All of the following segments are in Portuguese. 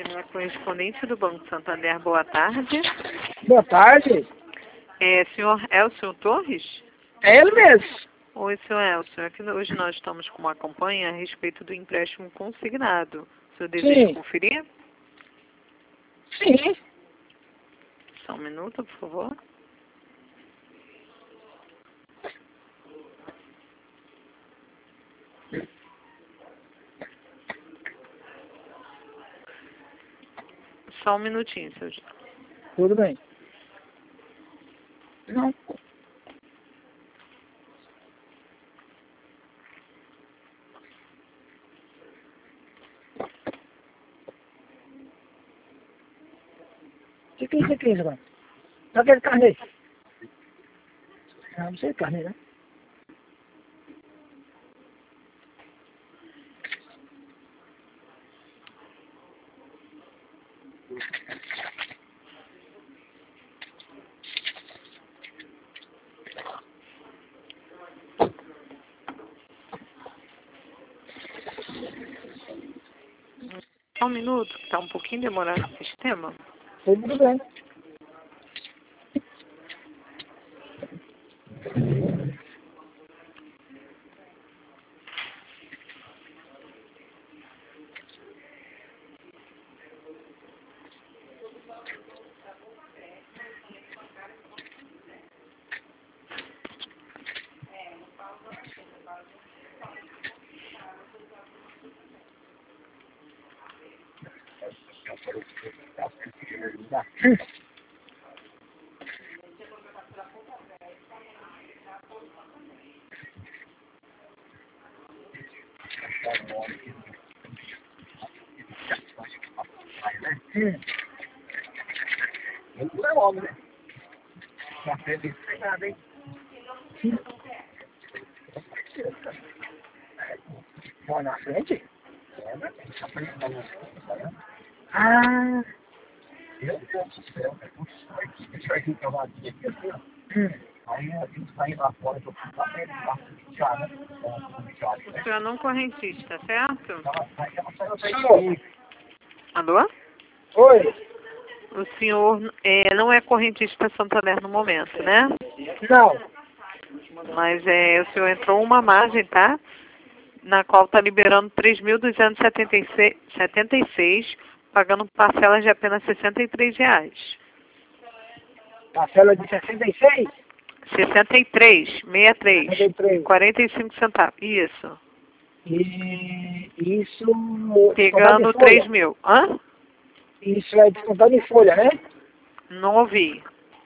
É correspondente do Banco Santander, boa tarde. Boa tarde. Senhor Elcio Torres? É ele mesmo. Oi, senhor Elcio. Aqui hoje nós estamos com uma campanha a respeito do empréstimo consignado. O senhor deseja Sim. conferir? Sim. Só um minuto, por favor. Só um minutinho, seu Gil. Tudo bem. Não. O que é isso aqui, João? Dá aquele carne aí. Não sei carne, né? Só um minuto, que está um pouquinho demorado o sistema. Tudo bem. Não é homem, né? Não tem nada, hein? Vai na frente? Ah. Meu Deus do céu, deixa eu ir cavadinha aqui assim, ó. Aí a gente sai lá fora do apartamento, passa de chá, né? O senhor é não correntista, certo? Ela saiu. Alô? Oi. O senhor não é correntista Santander no momento, né? Não. Mas o senhor entrou uma margem, tá? Na qual está liberando 3.276, pagando parcelas de apenas R$ 63. Parcela de 66? 63, 45 centavos. Isso. E isso... Pegando 3 mil. Hã? Isso é descontado em folha, né? Não ouvi.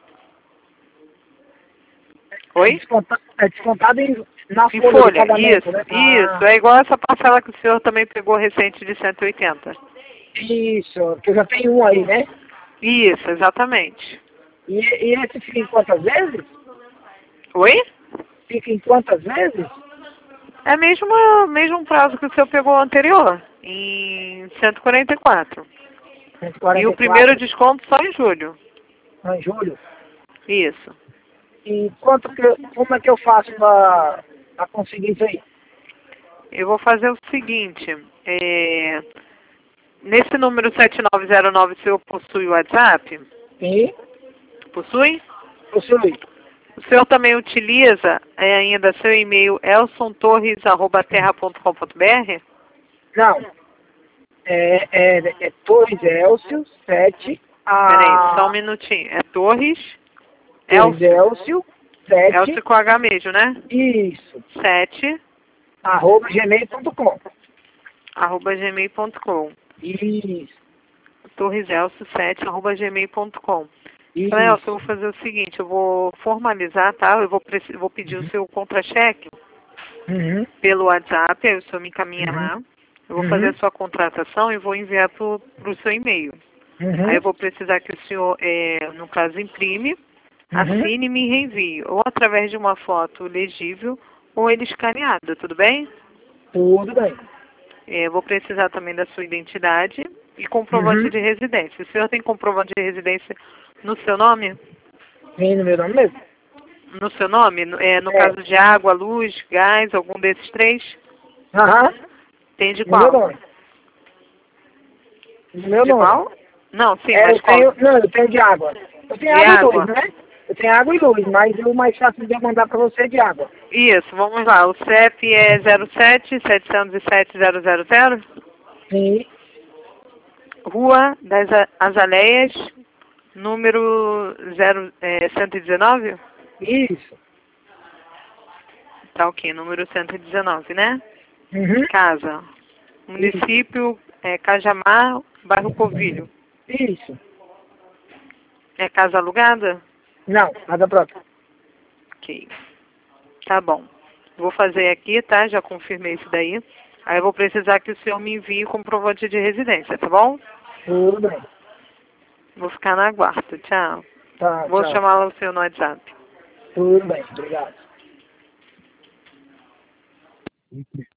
Oi? É descontado na Em folha do folha, pagamento, isso, né? isso. É igual essa parcela que o senhor também pegou recente de 180. Isso, que eu já tenho um aí, né? Isso, exatamente. E esse fica em quantas vezes? Oi? Fica em quantas vezes? É mesmo prazo que o senhor pegou anterior, em 144. 144. E o primeiro desconto só em julho. Em julho. Isso. E como é que eu faço para conseguir isso aí? Eu vou fazer o seguinte, nesse número 7909 o senhor possui o WhatsApp? Sim. Possui? Possui. O senhor também utiliza ainda seu e-mail elsontorres@terra.com.br? Não. É Torres Elcio 7 Peraí, só um minutinho. É Torres Torres Elcio 7. Elcio com H mesmo, né? Isso. 7 @gmail.com. @gmail.com. Isso. torreselcio7@gmail.com. Isso. Elcio, eu vou fazer o seguinte, eu vou formalizar, tá? Eu vou pedir o seu contra-cheque pelo WhatsApp, aí o senhor me encaminha lá. Eu vou fazer a sua contratação e vou enviar para o seu e-mail. Aí eu vou precisar que o senhor, no caso, imprime, assine e me reenvie, ou através de uma foto legível, ou ele escaneado, tudo bem? Tudo bem. Eu vou precisar também da sua identidade e comprovante de residência. O senhor tem comprovante de residência no seu nome? Vem no meu nome mesmo? No seu nome? No caso de água, luz, gás, algum desses três? Aham. Tem de No meu qual? nome. No meu De nome. qual? Não, sim, É, mas qual? eu tenho de água. Eu tenho De água e água. luz, né? Eu tenho água e luz, mas o mais fácil de eu mandar pra você é de água. Isso, vamos lá. O CEP é 07-707-000. Sim, Rua das Azaleias, número 119? isso. Tá ok, número 119, né? Uhum. Casa. Município Cajamar, bairro Covilho. Isso. É casa alugada? Não, nada própria. Ok. Tá bom. Vou fazer aqui, tá? Já confirmei isso daí. Aí eu vou precisar que o senhor me envie o comprovante de residência, tá bom? Tudo bem. Vou ficar na guarda. Tchau. Tá, Vou tchau. chamar o senhor no WhatsApp. Tudo bem, obrigado.